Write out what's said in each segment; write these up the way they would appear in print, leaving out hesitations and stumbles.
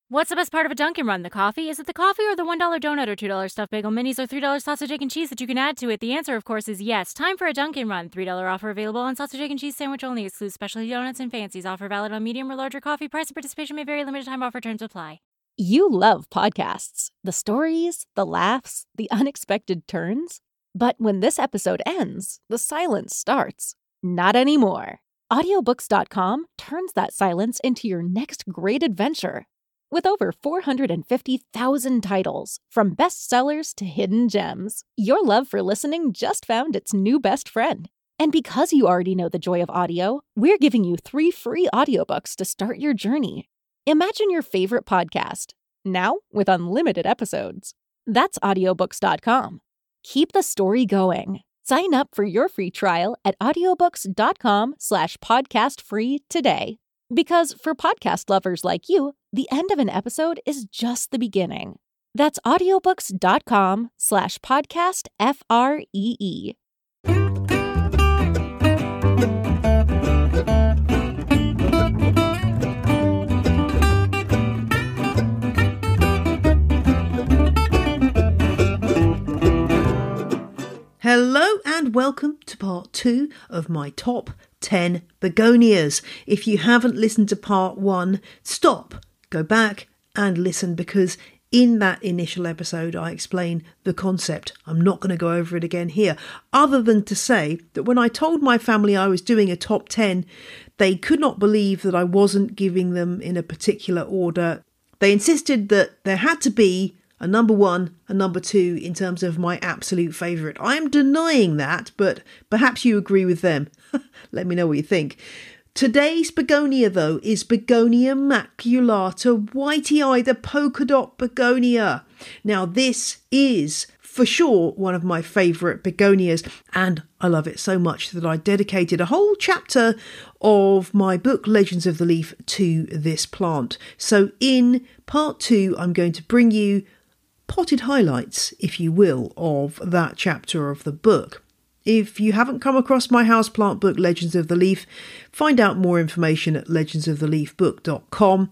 What's the best part of a Dunkin' Run? The coffee? Is it the coffee or the $1 donut or $2 stuffed bagel minis or $3 sausage, egg, and cheese that you can add to it? The answer, of course, is yes. Time for a Dunkin' Run. $3 offer available on sausage, egg, and cheese sandwich only. Excludes specialty donuts and fancies. Offer valid on medium or larger coffee. Price and participation may vary. Limited time offer. Terms apply. You love podcasts. The stories, the laughs, the unexpected turns. But when this episode ends, the silence starts. Not anymore. Audiobooks.com turns that silence into your next great adventure. With over 450,000 titles, from bestsellers to hidden gems, your love for listening just found its new best friend. And because you already know the joy of audio, we're giving you 3 free audiobooks to start your journey. Imagine your favorite podcast, now with unlimited episodes. That's audiobooks.com. Keep the story going. Sign up for your free trial at audiobooks.com/podcastfree today. Because for podcast lovers like you, the end of an episode is just the beginning. That's audiobooks.com/podcastfree. Hello and welcome to part 2 of my top 10 begonias. If you haven't listened to part 1, stop, go back and listen, because in that initial episode I explain the concept. I'm not going to go over it again here, other than to say that when I told my family I was doing a top 10, they could not believe that I wasn't giving them in a particular order. They insisted that there had to be a number 1, a number 2 in terms of my absolute favourite. I am denying that, but perhaps you agree with them. Let me know what you think. Today's begonia, though, is Begonia maculata whitey-eye, the polka dot begonia. Now, this is for sure one of my favourite begonias, and I love it so much that I dedicated a whole chapter of my book, Legends of the Leaf, to this plant. So in part 2, I'm going to bring you potted highlights, if you will, of that chapter of the book. If you haven't come across my houseplant book, Legends of the Leaf, find out more information at legendsoftheleafbook.com,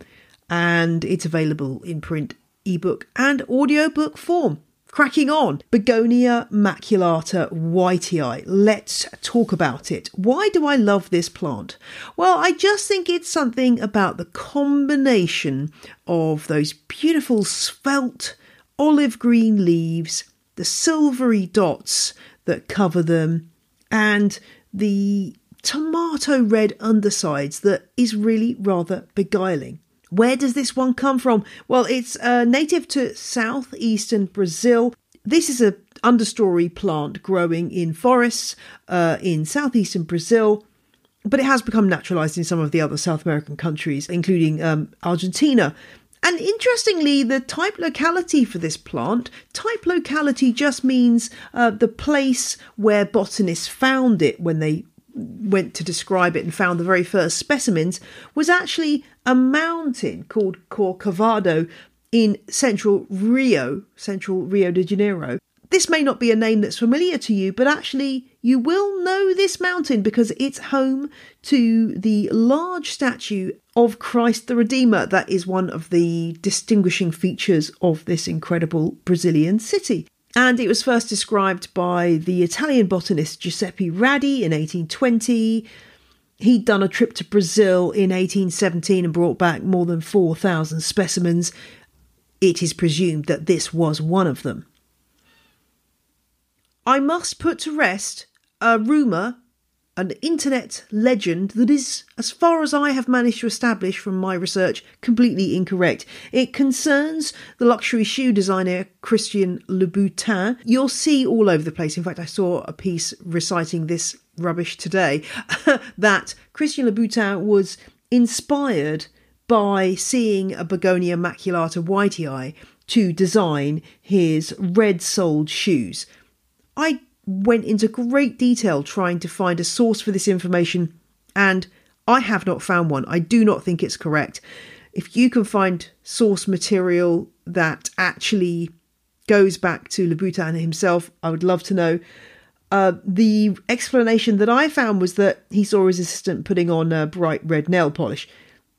and it's available in print, ebook and audiobook form. Cracking on, Begonia maculata whitey-eye. Let's talk about it. Why do I love this plant? Well, I just think it's something about the combination of those beautiful svelte olive green leaves, the silvery dots that cover them, and the tomato red undersides that is really rather beguiling. Where does this one come from? Well, it's native to southeastern Brazil. This is an understory plant growing in forests in southeastern Brazil, but it has become naturalized in some of the other South American countries, including Argentina. And interestingly, the type locality for this plant, type locality just means the place where botanists found it when they went to describe it and found the very first specimens, was actually a mountain called Corcovado in central Rio de Janeiro. This may not be a name that's familiar to you, but actually you will know this mountain because it's home to the large statue of Christ the Redeemer. That is one of the distinguishing features of this incredible Brazilian city. And it was first described by the Italian botanist Giuseppe Radi in 1820. He'd done a trip to Brazil in 1817 and brought back more than 4,000 specimens. It is presumed that this was one of them. I must put to rest a rumour, an internet legend that is, as far as I have managed to establish from my research, completely incorrect. It concerns the luxury shoe designer Christian Louboutin. You'll see all over the place. In fact, I saw a piece reciting this rubbish today, that Christian Louboutin was inspired by seeing a Begonia maculata whitey-eye to design his red-soled shoes. I went into great detail trying to find a source for this information, and I have not found one. I do not think it's correct. If you can find source material that actually goes back to Louboutin himself, I would love to know. The explanation that I found was that he saw his assistant putting on a bright red nail polish. But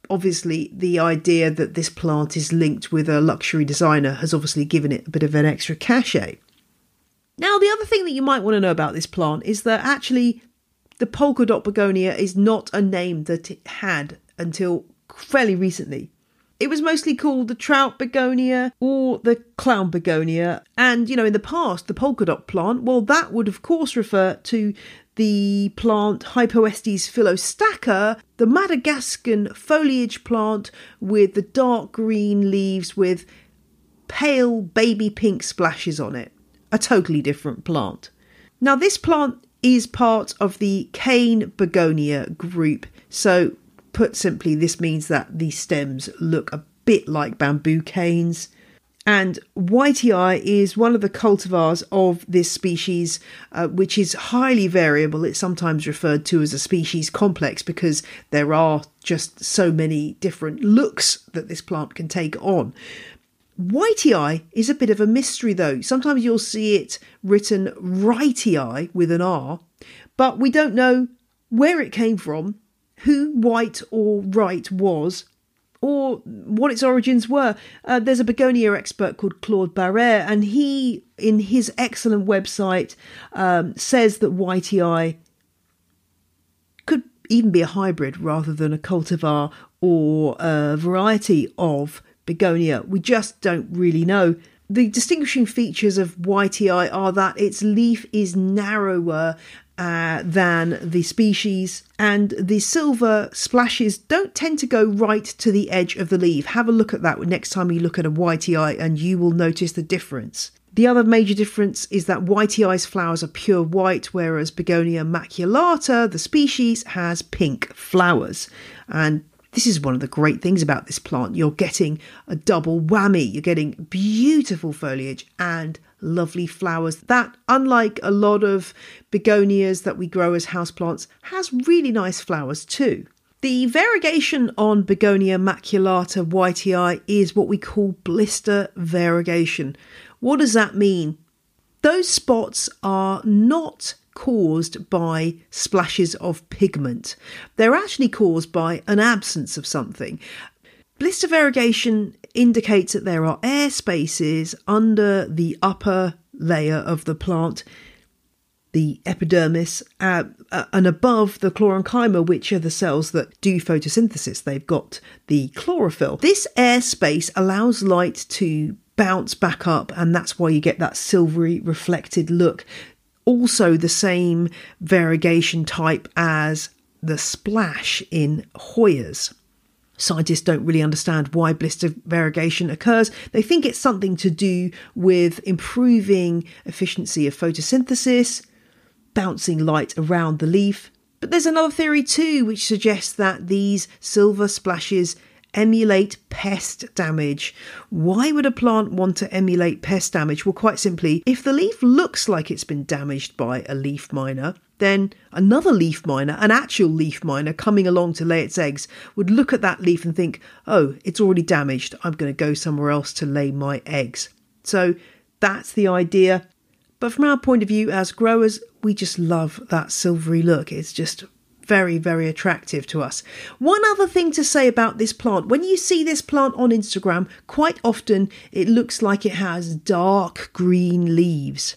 Obviously, the idea that this plant is linked with a luxury designer has obviously given it a bit of an extra cachet. Now, the other thing that you might want to know about this plant is that actually the polka dot begonia is not a name that it had until fairly recently. It was mostly called the trout begonia or the clown begonia. And, in the past, the polka dot plant, well, that would of course refer to the plant Hypoestes philostachya, the Madagascan foliage plant with the dark green leaves with pale baby pink splashes on it. A totally different plant. Now, this plant is part of the cane begonia group. So, put simply, this means that the stems look a bit like bamboo canes. And Whitey is one of the cultivars of this species, which is highly variable. It's sometimes referred to as a species complex because there are just so many different looks that this plant can take on. Whitey is a bit of a mystery though. Sometimes you'll see it written Righty with an R, but we don't know where it came from, who White or Wright was, or what its origins were. There's a begonia expert called Claude Barrère, and he, in his excellent website, says that Whitey could even be a hybrid rather than a cultivar or a variety of begonia. We just don't really know. The distinguishing features of Whitey are that its leaf is narrower than the species, and the silver splashes don't tend to go right to the edge of the leaf. Have a look at that next time you look at a Whitey and you will notice the difference. The other major difference is that Whitey's flowers are pure white, whereas Begonia maculata, the species, has pink flowers. And this is one of the great things about this plant. You're getting a double whammy. You're getting beautiful foliage and lovely flowers that, unlike a lot of begonias that we grow as houseplants, has really nice flowers too. The variegation on Begonia maculata Whitey is what we call blister variegation. What does that mean? Those spots are not caused by splashes of pigment. They're actually caused by an absence of something. Blister variegation indicates that there are air spaces under the upper layer of the plant, the epidermis, and above the chlorenchyma, which are the cells that do photosynthesis. They've got the chlorophyll. This air space allows light to bounce back up, and that's why you get that silvery reflected look. Also the same variegation type as the splash in Hoyas. Scientists don't really understand why blister variegation occurs. They think it's something to do with improving efficiency of photosynthesis, bouncing light around the leaf. But there's another theory too, which suggests that these silver splashes emulate pest damage. Why would a plant want to emulate pest damage? Well, quite simply, if the leaf looks like it's been damaged by a leaf miner, then another leaf miner, an actual leaf miner coming along to lay its eggs, would look at that leaf and think, oh, it's already damaged. I'm going to go somewhere else to lay my eggs. So that's the idea. But from our point of view as growers, we just love that silvery look. It's just very, very attractive to us. One other thing to say about this plant, when you see this plant on Instagram, quite often it looks like it has dark green leaves.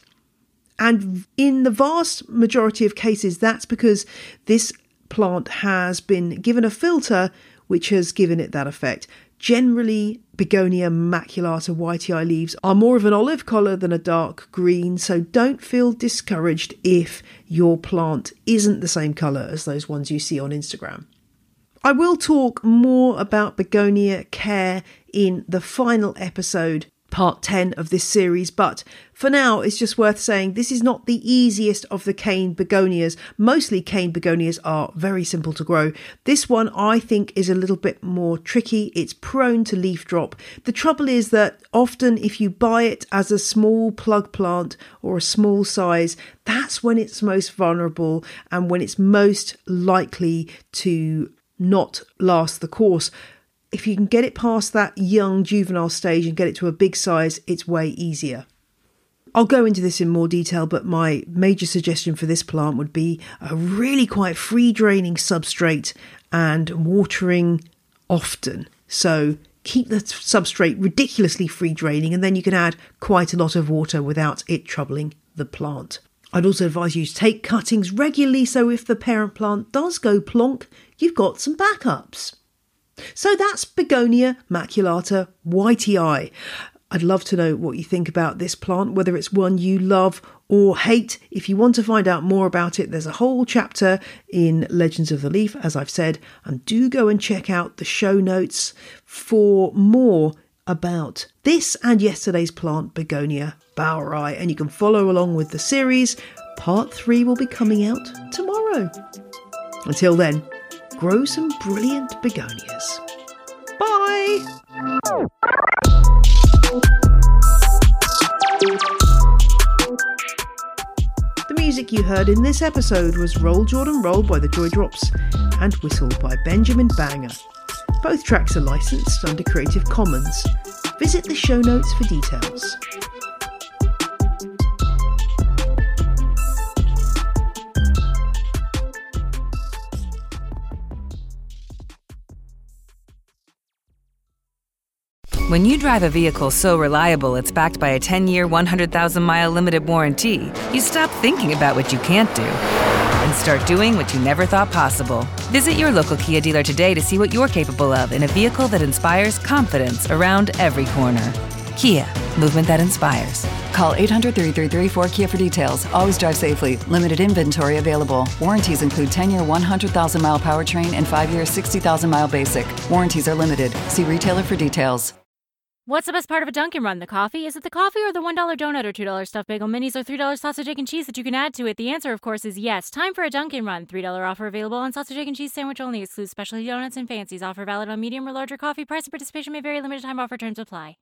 And in the vast majority of cases, that's because this plant has been given a filter which has given it that effect. Generally, Begonia maculata Whitey leaves are more of an olive colour than a dark green, so don't feel discouraged if your plant isn't the same colour as those ones you see on Instagram. I will talk more about begonia care in the final episode, part 10 of this series, but for now it's just worth saying this is not the easiest of the cane begonias. Mostly cane begonias are very simple to grow. This one I think is a little bit more tricky. It's prone to leaf drop. The trouble is that often if you buy it as a small plug plant or a small size, that's when it's most vulnerable and when it's most likely to not last the course. If you can get it past that young juvenile stage and get it to a big size, it's way easier. I'll go into this in more detail, but my major suggestion for this plant would be a really quite free draining substrate and watering often. So keep the substrate ridiculously free draining, and then you can add quite a lot of water without it troubling the plant. I'd also advise you to take cuttings regularly, so if the parent plant does go plonk, you've got some backups. So that's Begonia maculata whitei. I'd love to know what you think about this plant, whether it's one you love or hate. If you want to find out more about it, there's a whole chapter in Legends of the Leaf, as I've said, and do go and check out the show notes for more about this and yesterday's plant, Begonia boweri, and you can follow along with the series. Part 3 will be coming out tomorrow. Until then, grow some brilliant begonias. Bye! The music you heard in this episode was Roll Jordan Roll by the Joy Drops and Whistle by Benjamin Banger. Both tracks are licensed under Creative Commons. Visit the show notes for details. When you drive a vehicle so reliable it's backed by a 10-year, 100,000-mile limited warranty, you stop thinking about what you can't do and start doing what you never thought possible. Visit your local Kia dealer today to see what you're capable of in a vehicle that inspires confidence around every corner. Kia, movement that inspires. Call 800-333-4KIA for details. Always drive safely. Limited inventory available. Warranties include 10-year 100,000-mile powertrain and 5-year 60,000-mile basic. Warranties are limited. See retailer for details. What's the best part of a Dunkin' Run? The coffee? Is it the coffee or the $1 donut or $2 stuffed bagel minis or $3 sausage, egg, and cheese that you can add to it? The answer, of course, is yes. Time for a Dunkin' Run. $3 offer available on sausage, egg, and cheese sandwich only. Excludes specialty donuts and fancies. Offer valid on medium or larger coffee. Price and participation may vary. Limited time offer. Terms apply.